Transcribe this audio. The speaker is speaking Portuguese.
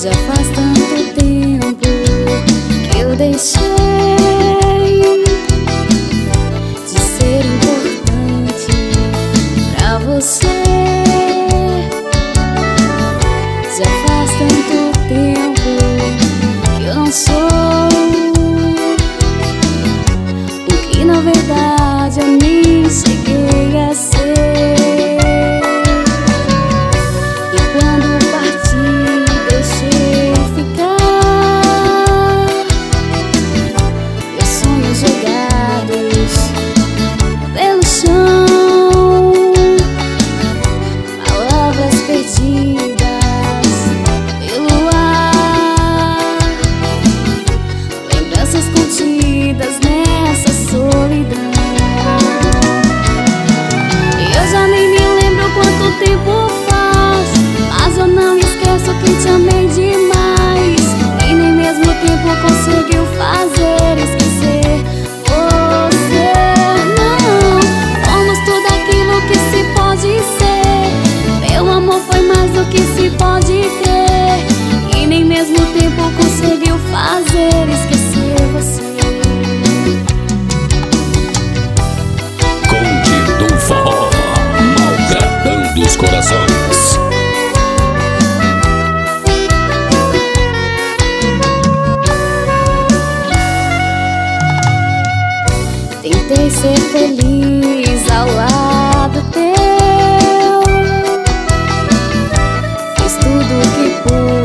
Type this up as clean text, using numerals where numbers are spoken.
Já faz tanto tempo que eu deixei de ser importante pra você. Já faz tanto tempo que eu não sou o que na verdade eu nem cheguei a ser. Nessa solidão, eu já nem me lembro quanto tempo faz, mas eu não esqueço que te amei demais. E nem mesmo o tempo conseguiu fazer esquecer você. Não, fomos tudo aquilo que se pode ser. Meu amor foi mais do que se pode crer. E nem mesmo o tempo conseguiu fazer esquecer você. Forró, maltratando os corações. Tentei ser feliz ao lado teu, fiz tudo o que pude